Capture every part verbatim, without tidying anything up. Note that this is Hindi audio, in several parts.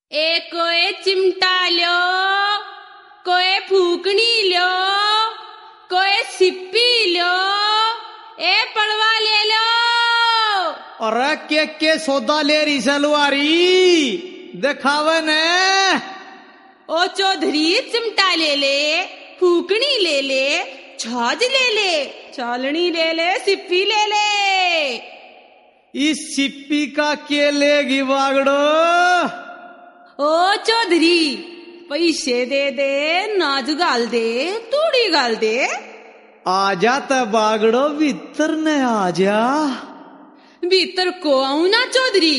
ए कोई चिमटा लो, कोई फूकनी लो, कोई सिप्पी लो, ए पड़वा ले लो। अरे के के सौदा ले रही सलवारी दिखावे ने। ओ चौधरी चिमटा ले ले, फूकनी ले ले, छाछ ले ले, चालनी ले ले, सिप्पी ले ले। इस सिप्पी का के लेगी बागड़ो? ओ चौधरी पैसे दे दे, नाच गाल दे, तूड़ी गाल दे। आजा त बागड़ो भीतर न आजा। भीतर को आऊं ना चौधरी?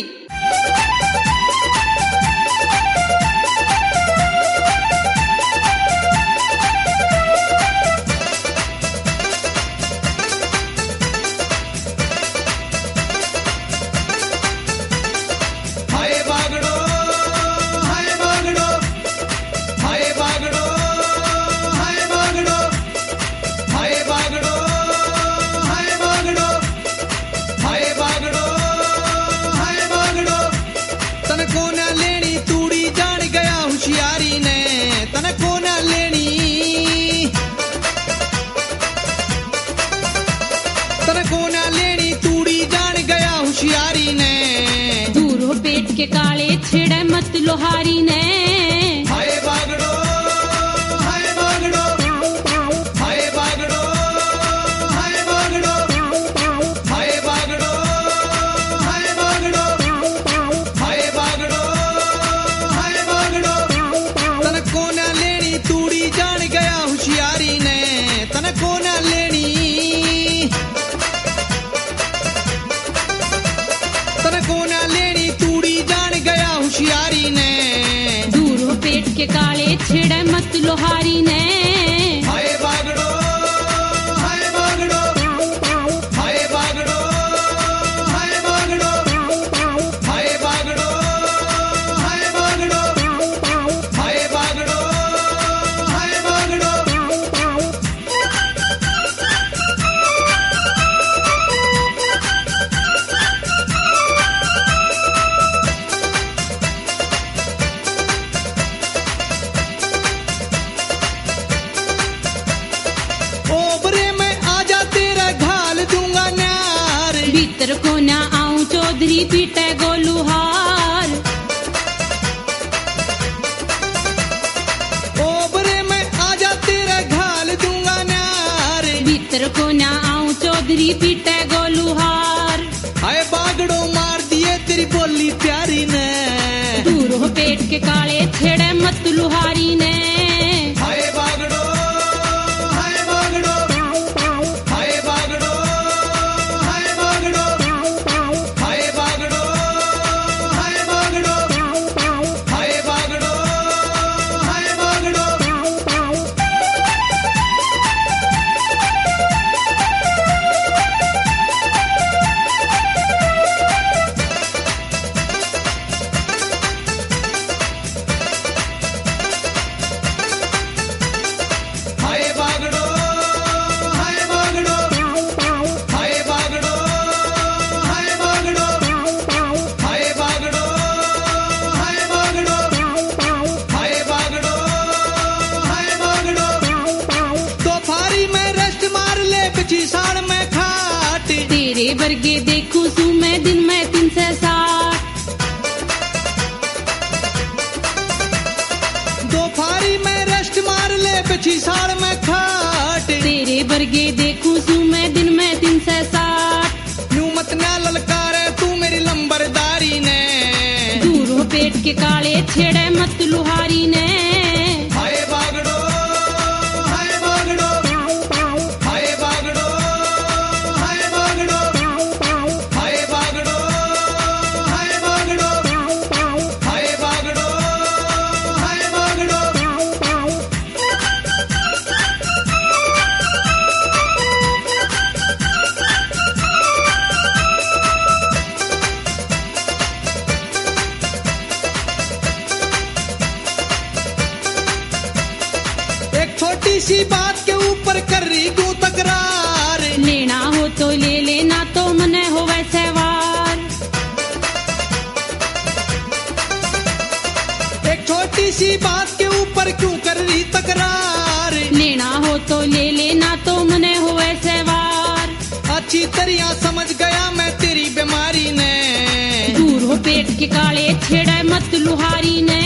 के काले छेड़े मत लोहारी ने। हाय बागड़ो, हाय बागड़ो, हाय बागड़ो, हाय बागड़ो, हाय बागड़ो, हाय बागड़ो, हाय बागड़ो, हाय बागड़ो। तन को ना लेनी तूड़ी जान गया होशियारी ने, तन को ना लेनी, तन को ना लेनी तूड़ी जान गया होशियारी ने। दूर हो पेट के काले छेड़े मत लोहारी ने। हाय बागड़ो, हाय बागड़ो, हाय बागड़ो, हाय बागड़ो, हाय बागड़ो, हाय बागड़ो, हाय बागड़ो, हाय बागड़ो। भीतर को ना आऊं चौधरी पीटे गोलूहार। ओबरे में आजा तेरा घाल दूंगा नार। भीतर को ना आऊं चौधरी पीटे गोलूहार। हाय बागड़ो मार दिए तेरी बोली प्यारी ने। दूर हो पेट के काले छेड़े मत लुहारी ने। हाय बागड़ो, हाय बागड़ो, हाय बागड़ो, हाय बागड़ो, हाय बागड़ो, हाय बागड़ो, हाय बागड़ो, हाय बागड़ो। हाय बागड़ो, हाय बागड़ो, हाय बागड़ो, हाय बागड़ो, हाय बागड़ो, हाय बागड़ो, हाय बागड़ो, हाय बागड़ो। तो फारी में रेस्ट मार ले पिछी साड़ में खाट। तेरे वर्गे देखूं सू मैं दिन में तीन से साठ। दो फारी में रेस्ट मार ले पिछी साड़ में खाट। तेरे वर्गे देखूं सू मैं दिन में तीन से साठ। यूं मत ना ललकारे तू मेरी लंबरदारी ने। दूर हो पेट के काले छेड़े मत लुहारी ने। हाय बागड़ो, हाय बागड़ो, हाय बागड़ो, हाय बागड़ो, हाय बागड़ो, हाय बागड़ो, हाय बागड़ो, हाय बागड़ो। एक छोटी सी बात के ऊपर कर रही तू तकरार। लेना हो तो ले लेना तो मने हो वैसे वार। छोटी सी बात के ऊपर क्यों कर रही तकरार। लेना हो तो ले लेना तो मने हुए सवार। अच्छी तरह समझ गया मैं तेरी बीमारी ने। दूर हो पेट के काले छेड़े मत लुहारी ने।